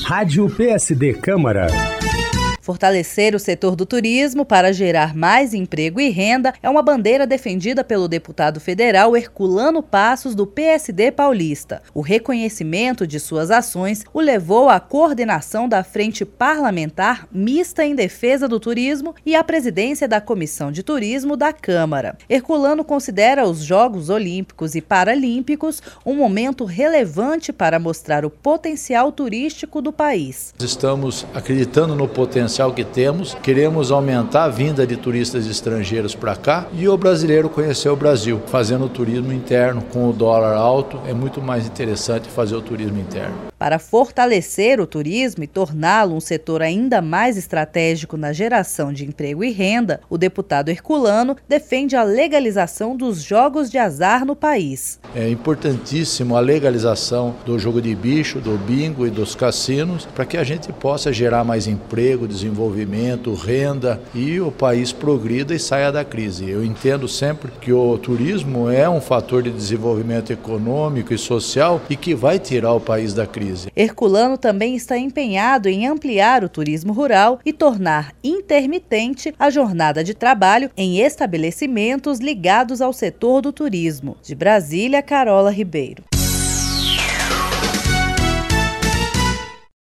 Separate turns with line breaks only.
Rádio PSD Câmara.
Fortalecer o setor do turismo para gerar mais emprego e renda é uma bandeira defendida pelo deputado federal Herculano Passos, do PSD paulista. O reconhecimento de suas ações o levou à coordenação da Frente Parlamentar Mista em Defesa do Turismo e à presidência da Comissão de Turismo da Câmara. Herculano considera os Jogos Olímpicos e Paralímpicos um momento relevante para mostrar o potencial turístico do país.
Estamos acreditando no potencial que temos, queremos aumentar a vinda de turistas estrangeiros para cá e o brasileiro conhecer o Brasil. Fazendo o turismo interno com o dólar alto, é muito mais interessante fazer o turismo interno.
Para fortalecer o turismo e torná-lo um setor ainda mais estratégico na geração de emprego e renda, o deputado Herculano defende a legalização dos jogos de azar no país.
É importantíssimo a legalização do jogo de bicho, do bingo e dos cassinos, para que a gente possa gerar mais emprego, desenvolvimento, renda e o país progrida e saia da crise. Eu entendo sempre que o turismo é um fator de desenvolvimento econômico e social e que vai tirar o país da crise.
Herculano também está empenhado em ampliar o turismo rural e tornar intermitente a jornada de trabalho em estabelecimentos ligados ao setor do turismo. De Brasília, Carola Ribeiro.